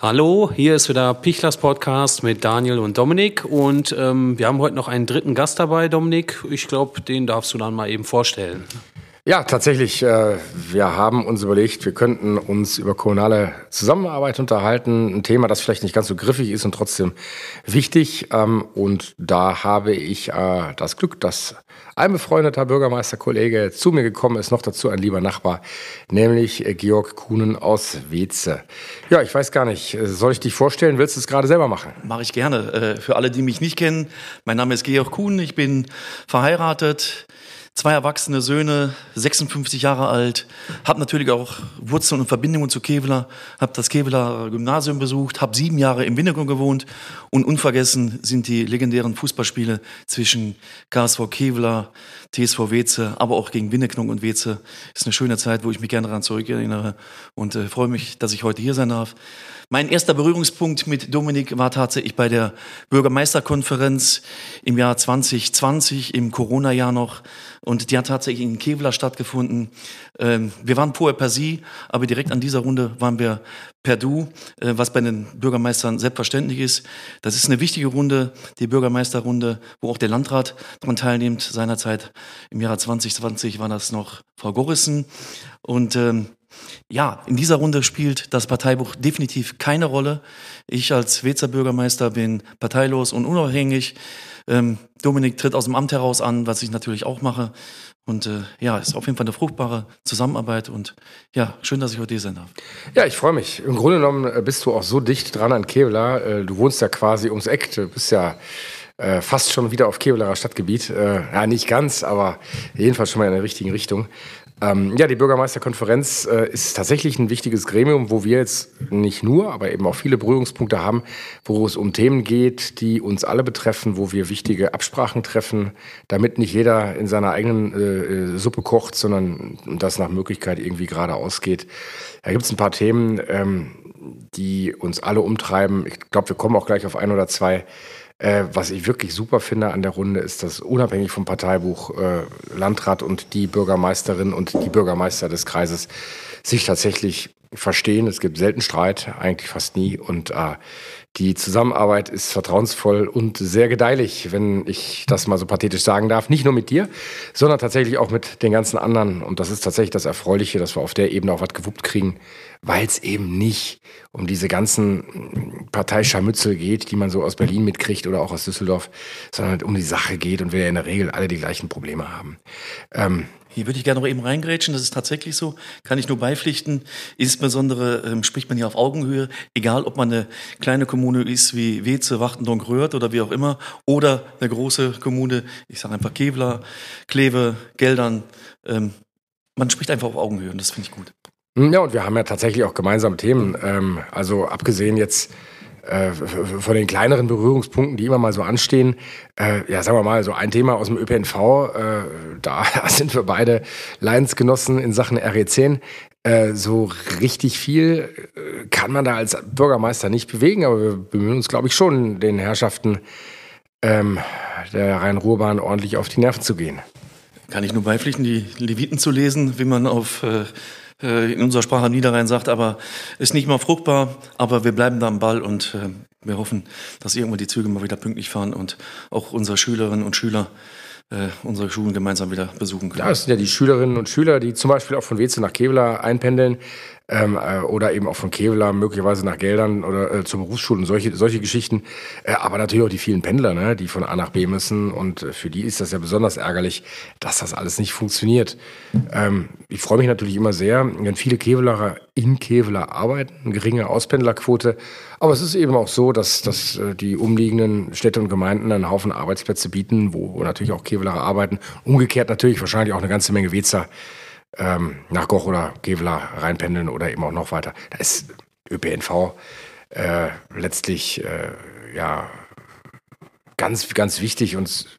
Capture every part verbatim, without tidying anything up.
Hallo, hier ist wieder Pichlers Podcast mit Daniel und Dominik und ähm, wir haben heute noch einen dritten Gast dabei, Dominik. Ich glaube, den darfst du dann mal eben vorstellen. Ja, tatsächlich. Äh, wir haben uns überlegt, wir könnten uns über kommunale Zusammenarbeit unterhalten. Ein Thema, das vielleicht nicht ganz so griffig ist und trotzdem wichtig. Ähm, und da habe ich äh, das Glück, dass ein befreundeter Bürgermeisterkollege zu mir gekommen ist, noch dazu ein lieber Nachbar, nämlich äh, Georg Kuhnen aus Weeze. Ja, ich weiß gar nicht, soll ich dich vorstellen? Willst du es gerade selber machen? Mache ich gerne. Äh, für alle, die mich nicht kennen, mein Name ist Georg Kuhnen, ich bin verheiratet. Zwei erwachsene Söhne, sechsundfünfzig Jahre alt, habe natürlich auch Wurzeln und Verbindungen zu Kevelaer, habe das Kevelaer Gymnasium besucht, habe sieben Jahre in Winnegung gewohnt und unvergessen sind die legendären Fußballspiele zwischen K S V Kevelaer, T S V Weeze, aber auch gegen Winneknong und Weeze. Ist eine schöne Zeit, wo ich mich gerne daran zurückerinnere und äh, freue mich, dass ich heute hier sein darf. Mein erster Berührungspunkt mit Dominik war tatsächlich bei der Bürgermeisterkonferenz im Jahr zwanzig zwanzig, im Corona-Jahr noch. Und die hat tatsächlich in Kevelaer stattgefunden. Ähm, wir waren vorher per Sie, aber direkt an dieser Runde waren wir per Du, äh, was bei den Bürgermeistern selbstverständlich ist. Das ist eine wichtige Runde, die Bürgermeisterrunde, wo auch der Landrat daran teilnimmt. Seinerzeit im Jahr zwanzig zwanzig war das noch Frau Gorrissen. Und ähm, ja, in dieser Runde spielt das Parteibuch definitiv keine Rolle. Ich als Weezer Bürgermeister bin parteilos und unabhängig. Ähm, Dominik tritt aus dem Amt heraus an, was ich natürlich auch mache. Und äh, ja, ist auf jeden Fall eine fruchtbare Zusammenarbeit. Und ja, schön, dass ich heute hier sein darf. Ja, ich freue mich. Im Grunde genommen bist du auch so dicht dran an Kevelaer. Du wohnst ja quasi ums Eck. Du bist ja äh, fast schon wieder auf Kevelaer Stadtgebiet. Äh, ja, nicht ganz, aber jedenfalls schon mal in der richtigen Richtung. Ähm, ja, die Bürgermeisterkonferenz äh, ist tatsächlich ein wichtiges Gremium, wo wir jetzt nicht nur, aber eben auch viele Berührungspunkte haben, wo es um Themen geht, die uns alle betreffen, wo wir wichtige Absprachen treffen, damit nicht jeder in seiner eigenen äh, Suppe kocht, sondern das nach Möglichkeit irgendwie gerade ausgeht. Da gibt es ein paar Themen, ähm, die uns alle umtreiben. Ich glaube, wir kommen auch gleich auf ein oder zwei. Äh, was ich wirklich super finde an der Runde ist, dass unabhängig vom Parteibuch äh, Landrat und die Bürgermeisterin und die Bürgermeister des Kreises sich tatsächlich verstehen. Es gibt selten Streit, eigentlich fast nie. Und äh, die Zusammenarbeit ist vertrauensvoll und sehr gedeihlich, wenn ich das mal so pathetisch sagen darf. Nicht nur mit dir, sondern tatsächlich auch mit den ganzen anderen. Und das ist tatsächlich das Erfreuliche, dass wir auf der Ebene auch was gewuppt kriegen, weil es eben nicht um diese ganzen Parteischarmützel geht, die man so aus Berlin mitkriegt oder auch aus Düsseldorf, sondern um die Sache geht und wir ja in der Regel alle die gleichen Probleme haben. Ähm, Hier würde ich gerne noch eben reingrätschen, das ist tatsächlich so, kann ich nur beipflichten. Insbesondere ähm, spricht man hier auf Augenhöhe, egal ob man eine kleine Kommune ist wie Weeze, Wachtendonk, Röhrt oder wie auch immer, oder eine große Kommune, ich sage einfach Kevelaer, Kleve, Geldern. Ähm, man spricht einfach auf Augenhöhe und das finde ich gut. Ja, und wir haben ja tatsächlich auch gemeinsame Themen. Ähm, also abgesehen jetzt äh, von den kleineren Berührungspunkten, die immer mal so anstehen. Äh, ja, sagen wir mal, so ein Thema aus dem Ö P N V, äh, da sind wir beide Leidensgenossen in Sachen R E zehn. Äh, so richtig viel äh, kann man da als Bürgermeister nicht bewegen, aber wir bemühen uns, glaube ich, schon, den Herrschaften ähm, der Rhein-Ruhr-Bahn ordentlich auf die Nerven zu gehen. Kann ich nur beipflichten, die Leviten zu lesen, wie man auf äh, in unserer Sprache am Niederrhein sagt, aber ist nicht mal fruchtbar, aber wir bleiben da am Ball und äh, wir hoffen, dass irgendwann die Züge mal wieder pünktlich fahren und auch unsere Schülerinnen und Schüler äh, unsere Schulen gemeinsam wieder besuchen können. Ja, das sind ja die Schülerinnen und Schüler, die zum Beispiel auch von Weeze nach Kevelaer einpendeln. Ähm, äh, oder eben auch von Kevelaer möglicherweise nach Geldern oder äh, zur Berufsschule und solche, solche Geschichten. Äh, aber natürlich auch die vielen Pendler, ne, die von A nach B müssen. Und äh, für die ist das ja besonders ärgerlich, dass das alles nicht funktioniert. Ähm, ich freue mich natürlich immer sehr, wenn viele Kevelaerer in Kevelaer arbeiten, eine geringe Auspendlerquote. Aber es ist eben auch so, dass, dass äh, die umliegenden Städte und Gemeinden einen Haufen Arbeitsplätze bieten, wo, wo natürlich auch Kevelaerer arbeiten. Umgekehrt natürlich wahrscheinlich auch eine ganze Menge Weezer Ähm, nach Goch oder Kevelaer reinpendeln oder eben auch noch weiter. Da ist Ö P N V äh, letztlich äh, ja ganz, ganz wichtig und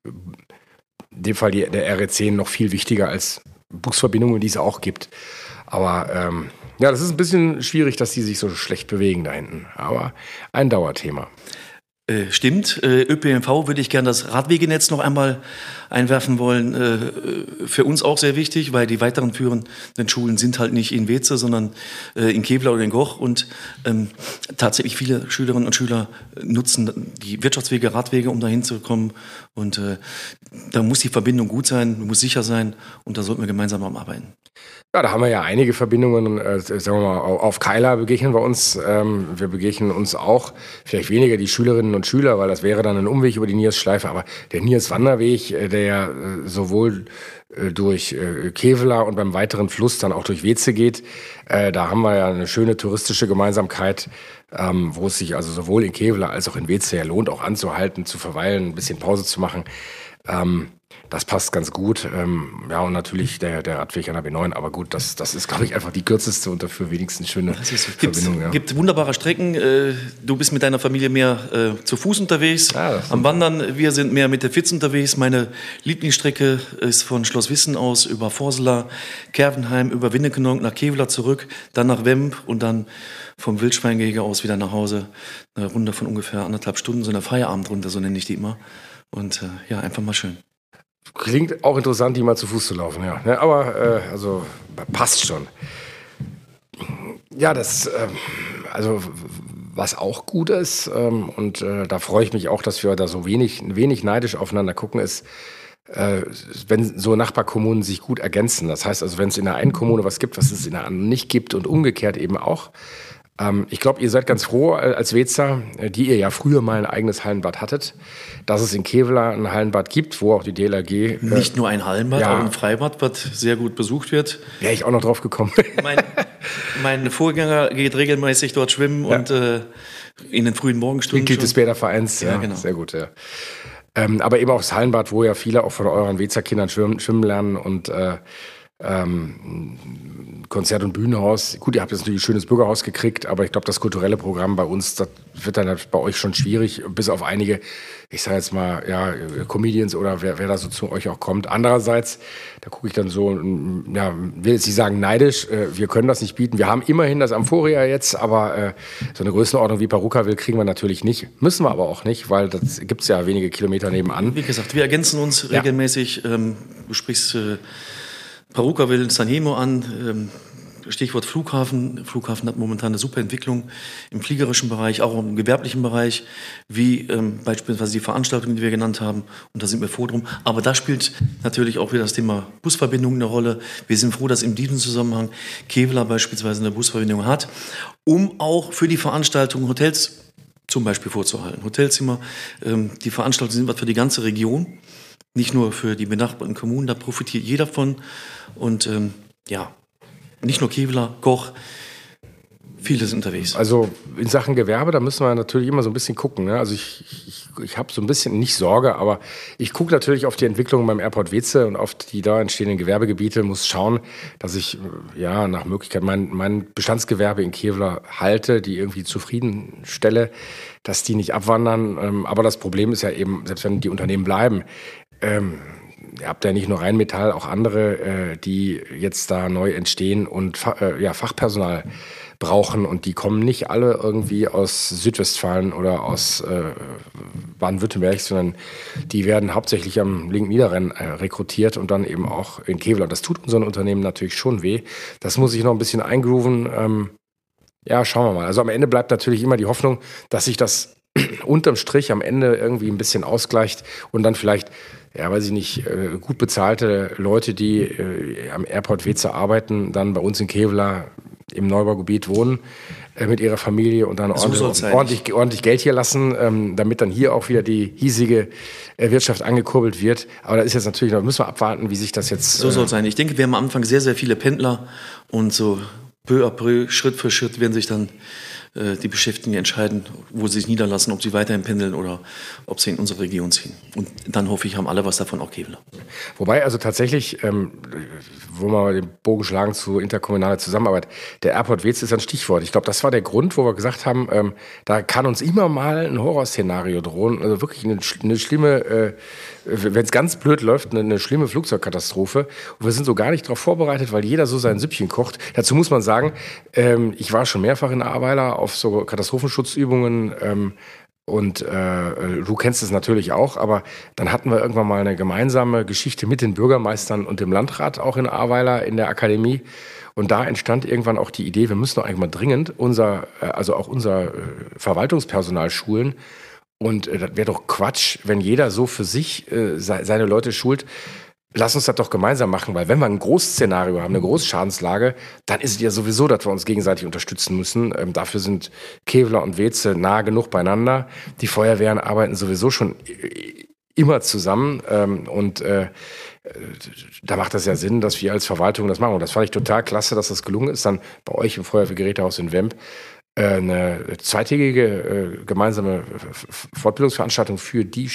in dem Fall die, der R E zehn noch viel wichtiger als Busverbindungen, die es auch gibt. Aber ähm, ja, das ist ein bisschen schwierig, dass die sich so schlecht bewegen da hinten. Aber ein Dauerthema. Äh, stimmt. Äh, Ö P N V würde ich gerne das Radwegenetz noch einmal einwerfen wollen. Äh, für uns auch sehr wichtig, weil die weiteren führenden Schulen sind halt nicht in Weeze, sondern äh, in Kevela oder in Goch. Und ähm, tatsächlich viele Schülerinnen und Schüler nutzen die Wirtschaftswege, Radwege, um dahin zu kommen. Und äh, da muss die Verbindung gut sein, muss sicher sein. Und da sollten wir gemeinsam am arbeiten. Ja, da haben wir ja einige Verbindungen. Äh, sagen wir mal, auf Keila begegnen wir uns. Ähm, wir begegnen uns auch, vielleicht weniger die Schülerinnen und Schüler, weil das wäre dann ein Umweg über die Niersschleife. Aber der Niers-Wanderweg, äh, der ja äh, sowohl äh, durch äh, Kevela und beim weiteren Fluss dann auch durch Weeze geht, äh, da haben wir ja eine schöne touristische Gemeinsamkeit, ähm, wo es sich also sowohl in Kevela als auch in Weeze ja lohnt, auch anzuhalten, zu verweilen, ein bisschen Pause zu machen. Ähm, Das passt ganz gut. Ähm, ja, und natürlich der, der Radweg an der B neun. Aber gut, das, das ist, glaube ich, einfach die kürzeste und dafür wenigstens schöne Verbindung. Es ja. gibt wunderbare Strecken. Äh, du bist mit deiner Familie mehr äh, zu Fuß unterwegs, Ja, am Wandern. Wir sind mehr mit der Fitz unterwegs. Meine Lieblingsstrecke ist von Schloss Wissen aus über Vorsela, Kervenheim, über Winnekenonk nach Kevela zurück, dann nach Wemp und dann vom Wildschweingehege aus wieder nach Hause. Eine Runde von ungefähr anderthalb Stunden, so eine Feierabendrunde, so nenne ich die immer. Und äh, ja, einfach mal schön. Klingt auch interessant, die mal zu Fuß zu laufen, ja. ja aber äh, also passt schon. Ja, das, äh, also was auch gut ist, ähm, und äh, da freue ich mich auch, dass wir da so wenig, wenig neidisch aufeinander gucken, ist, äh, wenn so Nachbarkommunen sich gut ergänzen. Das heißt also, wenn es in der einen Kommune was gibt, was es in der anderen nicht gibt und umgekehrt eben auch. Ich glaube, ihr seid ganz froh als Wezer, die ihr ja früher mal ein eigenes Hallenbad hattet, dass es in Kevela ein Hallenbad gibt, wo auch die D L R G... Nicht nur ein Hallenbad, ja. auch ein Freibad, was sehr gut besucht wird. Wäre ich auch noch drauf gekommen. Mein, mein Vorgänger geht regelmäßig dort schwimmen ja. und äh, in den frühen Morgenstunden Mitglied des Bädervereins, ja, ja, genau. Sehr gut, ja. Ähm, aber eben auch das Hallenbad, wo ja viele auch von euren Wezer Kindern schwimmen, schwimmen lernen und... Äh, Ähm, Konzert- und Bühnenhaus. Gut, ihr habt jetzt natürlich ein schönes Bürgerhaus gekriegt, aber ich glaube, das kulturelle Programm bei uns, das wird dann bei euch schon schwierig, bis auf einige, ich sage jetzt mal, ja, Comedians oder wer, wer da so zu euch auch kommt. Andererseits, da gucke ich dann so, ja, will jetzt nicht sagen neidisch, äh, wir können das nicht bieten. Wir haben immerhin das Amphoria jetzt, aber äh, so eine Größenordnung wie Parukaville kriegen wir natürlich nicht. Müssen wir aber auch nicht, weil das gibt es ja wenige Kilometer nebenan. Wie gesagt, wir ergänzen uns regelmäßig. Ja. Ähm, du sprichst äh, Parukaville, Sanremo an, Stichwort Flughafen. Flughafen hat momentan eine super Entwicklung im fliegerischen Bereich, auch im gewerblichen Bereich, wie ähm, beispielsweise die Veranstaltungen, die wir genannt haben. Und da sind wir froh drum. Aber da spielt natürlich auch wieder das Thema Busverbindung eine Rolle. Wir sind froh, dass in diesem Zusammenhang Kevela beispielsweise eine Busverbindung hat, um auch für die Veranstaltungen Hotels zum Beispiel vorzuhalten. Hotelzimmer, ähm, die Veranstaltungen sind was für die ganze Region. Nicht nur für die benachbarten Kommunen, da profitiert jeder von. Und ähm, ja, nicht nur Kevela, Goch, viele sind unterwegs. Also in Sachen Gewerbe, da müssen wir natürlich immer so ein bisschen gucken. Ne? Also ich, ich, ich habe so ein bisschen, nicht Sorge, aber ich gucke natürlich auf die Entwicklung beim Airport Weeze und auf die da entstehenden Gewerbegebiete, muss schauen, dass ich ja nach Möglichkeit mein, mein Bestandsgewerbe in Kevela halte, die irgendwie zufriedenstelle, dass die nicht abwandern. Aber das Problem ist ja eben, selbst wenn die Unternehmen bleiben, Ähm, ihr habt ja nicht nur Rheinmetall, auch andere, äh, die jetzt da neu entstehen und Fa- äh, ja, Fachpersonal brauchen. Und die kommen nicht alle irgendwie aus Südwestfalen oder aus äh, Baden-Württemberg, sondern die werden hauptsächlich am linken Niederrhein äh, rekrutiert und dann eben auch in Kevela. Das tut unseren Unternehmen natürlich schon weh. Das muss ich noch ein bisschen eingrooven. Ähm, ja, schauen wir mal. Also am Ende bleibt natürlich immer die Hoffnung, dass sich das unterm Strich am Ende irgendwie ein bisschen ausgleicht und dann vielleicht, ja, weiß ich nicht, äh, gut bezahlte Leute, die äh, am Airport Weeze arbeiten, dann bei uns in Kevela im Neubaugebiet wohnen äh, mit ihrer Familie und dann So ordentlich, ordentlich, ordentlich Geld hier lassen, ähm, damit dann hier auch wieder die hiesige äh, Wirtschaft angekurbelt wird. Aber da ist jetzt natürlich noch, müssen wir abwarten, wie sich das jetzt... Äh so soll es sein. Ich denke, wir haben am Anfang sehr, sehr viele Pendler und so peu à peu, Schritt für Schritt werden sich dann die Beschäftigten entscheiden, wo sie sich niederlassen, ob sie weiterhin pendeln oder ob sie in unsere Region ziehen. Und dann hoffe ich, haben alle was davon, auch Kevela. Wobei also tatsächlich, ähm, wo wir den Bogen schlagen zu interkommunaler Zusammenarbeit, der Airport Weeze ist ein Stichwort. Ich glaube, das war der Grund, wo wir gesagt haben, ähm, da kann uns immer mal ein Horrorszenario drohen. Also wirklich eine, eine schlimme, äh, wenn es ganz blöd läuft, eine, eine schlimme Flugzeugkatastrophe. Und wir sind so gar nicht darauf vorbereitet, weil jeder so sein Süppchen kocht. Dazu muss man sagen, ähm, ich war schon mehrfach in Ahrweiler auf so Katastrophenschutzübungen, ähm, Und äh, du kennst es natürlich auch, aber dann hatten wir irgendwann mal eine gemeinsame Geschichte mit den Bürgermeistern und dem Landrat auch in Ahrweiler in der Akademie. Und da entstand irgendwann auch die Idee, wir müssen doch eigentlich mal dringend unser, äh, also auch unser äh, Verwaltungspersonal schulen. Und äh, das wäre doch Quatsch, wenn jeder so für sich äh, se- seine Leute schult. Lass uns das doch gemeinsam machen, weil wenn wir ein Großszenario haben, eine Großschadenslage, dann ist es ja sowieso, dass wir uns gegenseitig unterstützen müssen. Ähm, dafür sind Kevler und Weze nah genug beieinander. Die Feuerwehren arbeiten sowieso schon immer zusammen ähm, und äh, da macht das ja Sinn, dass wir als Verwaltung das machen. Und das fand ich total klasse, dass das gelungen ist, dann bei euch im Feuerwehrgerätehaus in Wemp äh, eine zweitägige äh, gemeinsame Fortbildungsveranstaltung für die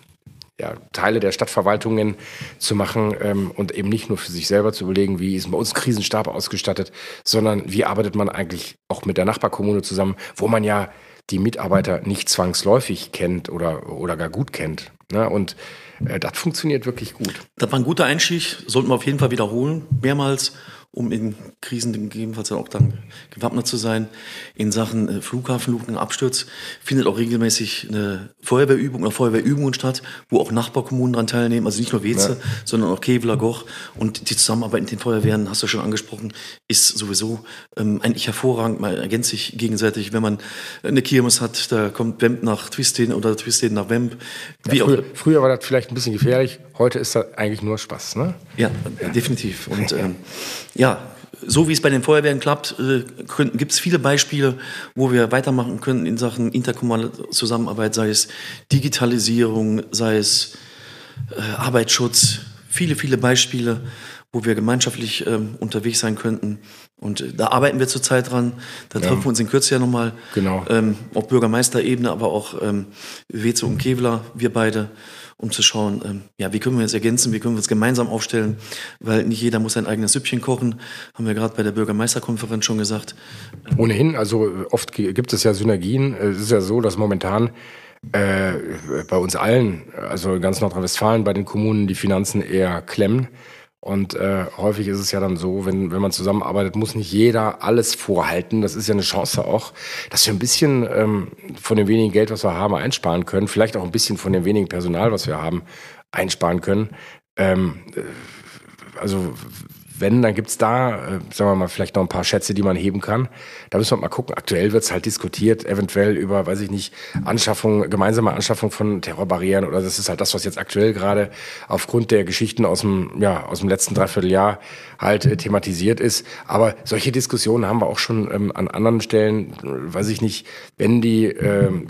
Ja, Teile der Stadtverwaltungen zu machen ähm, und eben nicht nur für sich selber zu überlegen, wie ist bei uns ein Krisenstab ausgestattet, sondern wie arbeitet man eigentlich auch mit der Nachbarkommune zusammen, wo man ja die Mitarbeiter nicht zwangsläufig kennt oder, oder gar gut kennt. Ne? Und äh, das funktioniert wirklich gut. Das war ein guter Einstieg, sollten wir auf jeden Fall wiederholen, mehrmals, um in Krisen gegebenenfalls auch dann gewappnet zu sein. In Sachen äh, Flughafenluken, Absturz findet auch regelmäßig eine Feuerwehrübung oder Feuerwehrübungen statt, wo auch Nachbarkommunen daran teilnehmen, also nicht nur Weze, ja. sondern auch Kevler, Goch. Und die Zusammenarbeit mit den Feuerwehren, hast du schon angesprochen, ist sowieso ähm, eigentlich hervorragend. Man ergänzt sich gegenseitig, wenn man eine Kirmes hat, da kommt Wemp nach Twisted oder Twisted nach Wemp. Wie Ja, früher, auch, früher war das vielleicht ein bisschen gefährlich, heute ist das eigentlich nur Spaß, ne? Ja, ja. definitiv. Und ähm, ja, so wie es bei den Feuerwehren klappt, äh, gibt es viele Beispiele, wo wir weitermachen können in Sachen interkommunale Zusammenarbeit, sei es Digitalisierung, sei es äh, Arbeitsschutz. Viele, viele Beispiele, wo wir gemeinschaftlich ähm, unterwegs sein könnten. Und äh, da arbeiten wir zurzeit dran. Da Ja. treffen wir uns in Kürze ja nochmal. Genau. Ähm, auf Bürgermeisterebene, aber auch ähm, Weze und Kevler, wir beide, um zu schauen, ähm, ja, wie können wir uns ergänzen, wie können wir uns gemeinsam aufstellen, weil nicht jeder muss sein eigenes Süppchen kochen, haben wir gerade bei der Bürgermeisterkonferenz schon gesagt. Ohnehin, also oft gi- gibt es ja Synergien. Es ist ja so, dass momentan äh, bei uns allen, also in ganz Nordrhein-Westfalen, bei den Kommunen die Finanzen eher klemmen. Und äh, häufig ist es ja dann so, wenn, wenn man zusammenarbeitet, muss nicht jeder alles vorhalten. Das ist ja eine Chance auch, dass wir ein bisschen ähm, von dem wenigen Geld, was wir haben, einsparen können. Vielleicht auch ein bisschen von dem wenigen Personal, was wir haben, einsparen können. Ähm, äh, also wenn, dann gibt's da, äh, sagen wir mal, vielleicht noch ein paar Schätze, die man heben kann. Da müssen wir mal gucken. Aktuell wird's halt diskutiert, eventuell über, weiß ich nicht, Anschaffung, gemeinsame Anschaffung von Terrorbarrieren oder das ist halt das, was jetzt aktuell gerade aufgrund der Geschichten aus dem, ja, aus dem letzten Dreivierteljahr halt äh, thematisiert ist. Aber solche Diskussionen haben wir auch schon ähm, an anderen Stellen, äh, weiß ich nicht, wenn die ähm,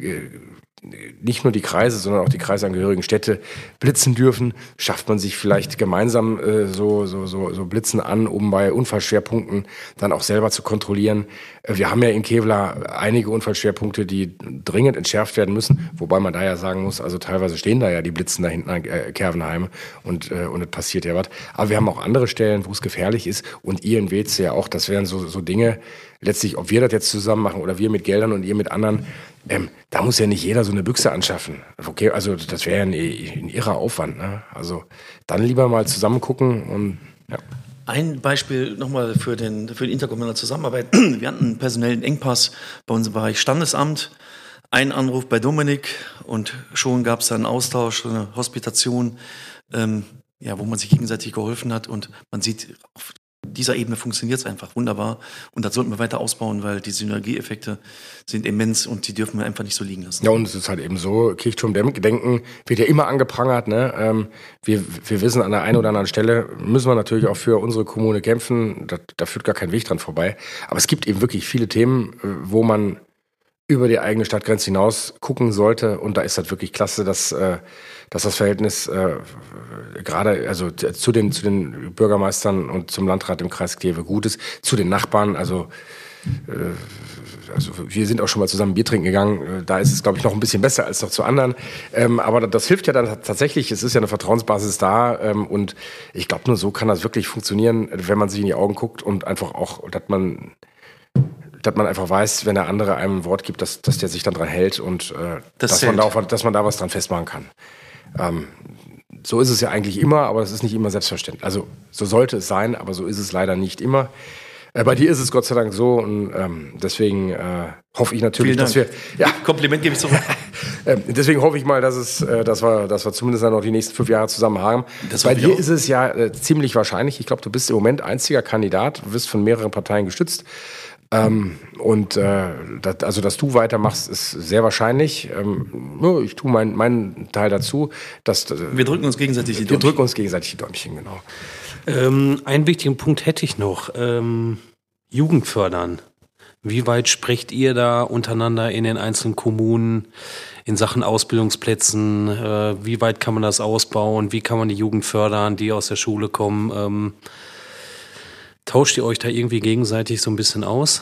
nicht nur die Kreise, sondern auch die kreisangehörigen Städte blitzen dürfen, schafft man sich vielleicht gemeinsam äh, so, so, so, so Blitzen an, um bei Unfallschwerpunkten dann auch selber zu kontrollieren. Äh, wir haben ja in Kevlar einige Unfallschwerpunkte, die dringend entschärft werden müssen, wobei man da ja sagen muss, also teilweise stehen da ja die Blitzen da hinten an äh, Kervenheim und, äh, und es passiert ja was. Aber wir haben auch andere Stellen, wo es gefährlich ist und ihr in Weze ja auch, das wären so, so Dinge, letztlich, ob wir das jetzt zusammen machen oder wir mit Geldern und ihr mit anderen, ähm, da muss ja nicht jeder so eine Büchse anschaffen. Okay, also das wäre ja ein, ein irrer Aufwand. Ne? Also dann lieber mal zusammen gucken und ja. Ein Beispiel nochmal für, den, für die interkommunale Zusammenarbeit. Wir hatten einen personellen Engpass bei uns im Bereich Standesamt. Ein Anruf bei Dominik und schon gab es einen Austausch, eine Hospitation, ähm, ja, wo man sich gegenseitig geholfen hat und man sieht, auf dieser Ebene funktioniert es einfach wunderbar und das sollten wir weiter ausbauen, weil die Synergieeffekte sind immens und die dürfen wir einfach nicht so liegen lassen. Ja, und es ist halt eben so, Kirchturmgedenken wird ja immer angeprangert. Ne? Ähm, wir, wir wissen, an der einen oder anderen Stelle müssen wir natürlich auch für unsere Kommune kämpfen. Da, da führt gar kein Weg dran vorbei. Aber es gibt eben wirklich viele Themen, wo man über die eigene Stadtgrenze hinaus gucken sollte. Und da ist halt wirklich klasse, dass, äh, dass das Verhältnis äh, gerade also zu den, zu den Bürgermeistern und zum Landrat im Kreis Kleve gut ist, zu den Nachbarn. Also, äh, also wir sind auch schon mal zusammen Bier trinken gegangen. Da ist es, glaube ich, noch ein bisschen besser als noch zu anderen. Ähm, aber das, das hilft ja dann tatsächlich. Es ist ja eine Vertrauensbasis da. Ähm, und ich glaube, nur so kann das wirklich funktionieren, wenn man sich in die Augen guckt und einfach auch, dass man dass man einfach weiß, wenn der andere einem ein Wort gibt, dass, dass der sich dann dran hält und äh, das dass, man da auch, dass man da was dran festmachen kann. Ähm, so ist es ja eigentlich immer, aber es ist nicht immer selbstverständlich. Also so sollte es sein, aber so ist es leider nicht immer. Äh, bei dir ist es Gott sei Dank so und ähm, deswegen äh, hoffe ich natürlich, dass wir... Ja, Kompliment gebe ich zurück. äh, deswegen hoffe ich mal, dass, es, äh, dass, wir, dass wir zumindest dann noch die nächsten fünf Jahre zusammen haben. Das bei hoffe ich dir auch. ist es ja äh, ziemlich wahrscheinlich. Ich glaube, du bist im Moment einziger Kandidat. Du wirst von mehreren Parteien gestützt. Ähm, und äh, das, also, dass du weitermachst, ist sehr wahrscheinlich. Ähm, ja, ich tue meinen mein Teil dazu. Dass, äh, Wir drücken uns gegenseitig die wir Däumchen. drücken uns gegenseitig die Däumchen, genau. Ähm, einen wichtigen Punkt hätte ich noch. Ähm, Jugend fördern. Wie weit sprecht ihr da untereinander in den einzelnen Kommunen in Sachen Ausbildungsplätzen? Äh, wie weit kann man das ausbauen? Wie kann man die Jugend fördern, die aus der Schule kommen? Ähm, tauscht ihr euch da irgendwie gegenseitig so ein bisschen aus?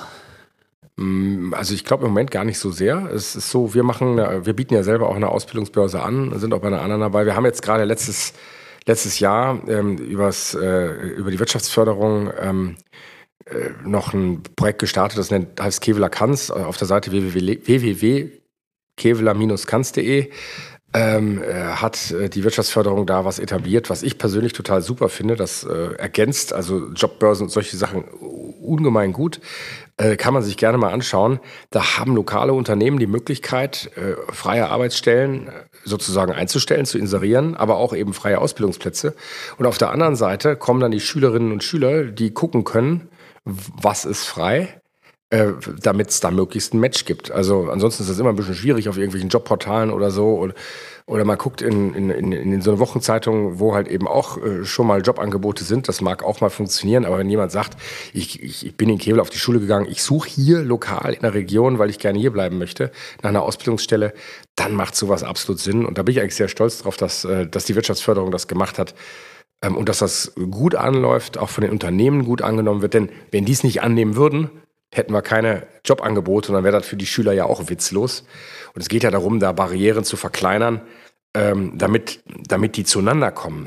Also ich glaube im Moment gar nicht so sehr. Es ist so, wir machen, wir bieten ja selber auch eine Ausbildungsbörse an, sind auch bei einer anderen dabei. Wir haben jetzt gerade letztes, letztes Jahr ähm, übers, äh, über die Wirtschaftsförderung ähm, äh, noch ein Projekt gestartet, das nennt, heißt Keveler Kanz, auf der Seite w w w punkt keveler Bindestrich kanz punkt de. Ähm, äh, hat äh, die Wirtschaftsförderung da was etabliert, was ich persönlich total super finde. Das äh, ergänzt also Jobbörsen und solche Sachen ungemein gut. Äh, kann man sich gerne mal anschauen. Da haben lokale Unternehmen die Möglichkeit, äh, freie Arbeitsstellen sozusagen einzustellen, zu inserieren, aber auch eben freie Ausbildungsplätze. Und auf der anderen Seite kommen dann die Schülerinnen und Schüler, die gucken können, was ist frei, damit es da möglichst ein Match gibt. Also ansonsten ist das immer ein bisschen schwierig auf irgendwelchen Jobportalen oder so. Oder, oder man guckt in, in, in, in so eine Wochenzeitung, wo halt eben auch äh, schon mal Jobangebote sind. Das mag auch mal funktionieren, aber wenn jemand sagt, ich, ich, ich bin in Kevel auf die Schule gegangen, ich suche hier lokal in der Region, weil ich gerne hier bleiben möchte, nach einer Ausbildungsstelle, dann macht sowas absolut Sinn. Und da bin ich eigentlich sehr stolz drauf, dass, äh, dass die Wirtschaftsförderung das gemacht hat. Ähm, und dass das gut anläuft, auch von den Unternehmen gut angenommen wird. Denn wenn die es nicht annehmen würden, hätten wir keine Jobangebote und dann wäre das für die Schüler ja auch witzlos. Und es geht ja darum, da Barrieren zu verkleinern, ähm, damit, damit die zueinander kommen.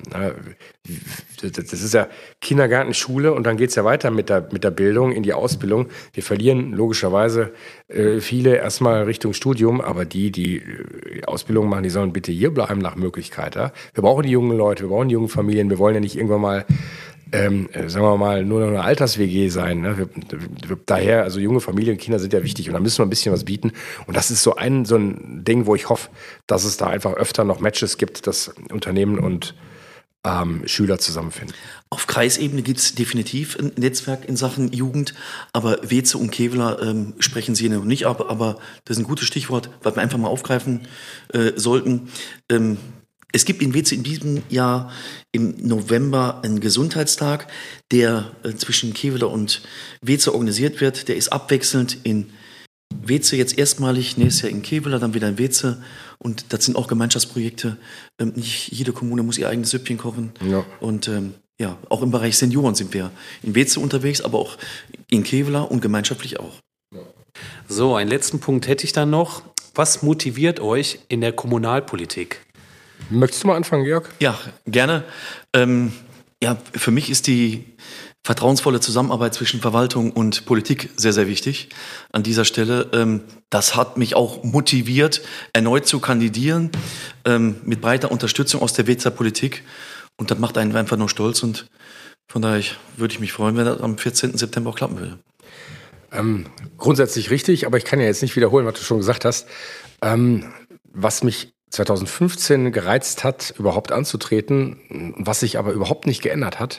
Das ist ja Kindergarten, Schule und dann geht's ja weiter mit der, mit der Bildung in die Ausbildung. Wir verlieren logischerweise äh, viele erstmal Richtung Studium, aber die, die äh, Ausbildung machen, die sollen bitte hier bleiben nach Möglichkeit. Ja? Wir brauchen die jungen Leute, wir brauchen die jungen Familien, wir wollen ja nicht irgendwann mal Ähm, sagen wir mal, nur noch eine Alters-W G sein. Ne? Wir, wir, daher, also junge Familien, Kinder sind ja wichtig und da müssen wir ein bisschen was bieten. Und das ist so ein, so ein Ding, wo ich hoffe, dass es da einfach öfter noch Matches gibt, dass Unternehmen und ähm, Schüler zusammenfinden. Auf Kreisebene gibt es definitiv ein Netzwerk in Sachen Jugend, aber Weze und Keveler ähm, sprechen Sie noch nicht ab, aber das ist ein gutes Stichwort, was wir einfach mal aufgreifen äh, sollten. Ähm, Es gibt in Weze in diesem Jahr im November einen Gesundheitstag, der äh, zwischen Keveler und Weze organisiert wird. Der ist abwechselnd in Weze jetzt erstmalig, nächstes Jahr in Keveler, dann wieder in Weze. Und das sind auch Gemeinschaftsprojekte. Ähm, nicht jede Kommune muss ihr eigenes Süppchen kochen. Ja. Und ähm, ja, auch im Bereich Senioren sind wir in Weze unterwegs, aber auch in Keveler und gemeinschaftlich auch. So, einen letzten Punkt hätte ich dann noch. Was motiviert euch in der Kommunalpolitik? Möchtest du mal anfangen, Georg? Ja, gerne. Ähm, ja, für mich ist die vertrauensvolle Zusammenarbeit zwischen Verwaltung und Politik sehr, sehr wichtig an dieser Stelle. Ähm, das hat mich auch motiviert, erneut zu kandidieren, ähm, mit breiter Unterstützung aus der Wezer Politik. Und das macht einen einfach nur stolz. Und von daher würde ich mich freuen, wenn das am vierzehnten September auch klappen würde. Ähm, grundsätzlich richtig, aber ich kann ja jetzt nicht wiederholen, was du schon gesagt hast. Ähm, was mich zwanzig fünfzehn gereizt hat, überhaupt anzutreten, was sich aber überhaupt nicht geändert hat.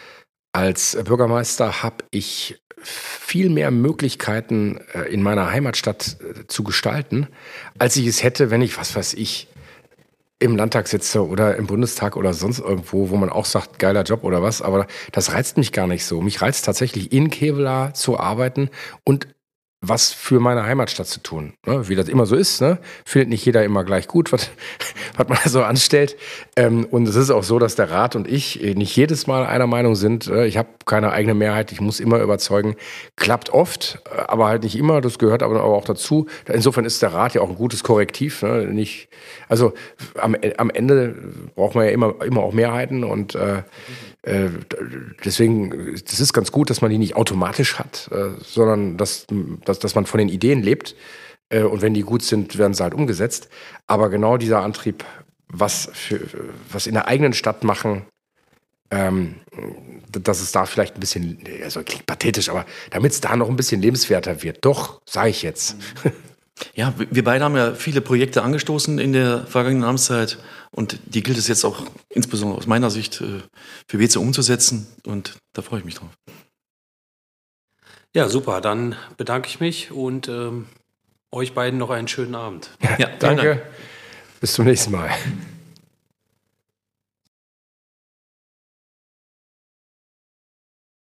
Als Bürgermeister habe ich viel mehr Möglichkeiten in meiner Heimatstadt zu gestalten, als ich es hätte, wenn ich, was weiß ich, im Landtag sitze oder im Bundestag oder sonst irgendwo, wo man auch sagt, geiler Job oder was. Aber das reizt mich gar nicht so. Mich reizt tatsächlich, in Keveler zu arbeiten und was für meine Heimatstadt zu tun. Ne? Wie das immer so ist, ne? Findet nicht jeder immer gleich gut, was, was man so anstellt. Ähm, und es ist auch so, dass der Rat und ich nicht jedes Mal einer Meinung sind. Äh, ich habe keine eigene Mehrheit, ich muss immer überzeugen. Klappt oft, aber halt nicht immer. Das gehört aber auch dazu. Insofern ist der Rat ja auch ein gutes Korrektiv. Ne? Nicht, also am, am Ende braucht man ja immer, immer auch Mehrheiten und äh, deswegen, das ist ganz gut, dass man die nicht automatisch hat, sondern dass, dass, dass man von den Ideen lebt. Und wenn die gut sind, werden sie halt umgesetzt. Aber genau dieser Antrieb, was, für, was in der eigenen Stadt machen, ähm, dass es da vielleicht ein bisschen, also klingt pathetisch, aber damit es da noch ein bisschen lebenswerter wird. Doch, sage ich jetzt. Ja, wir beide haben ja viele Projekte angestoßen in der vergangenen Amtszeit und die gilt es jetzt auch insbesondere aus meiner Sicht für W C umzusetzen und da freue ich mich drauf. Ja, super. Dann bedanke ich mich und ähm, euch beiden noch einen schönen Abend. Ja, danke. Bis zum nächsten Mal.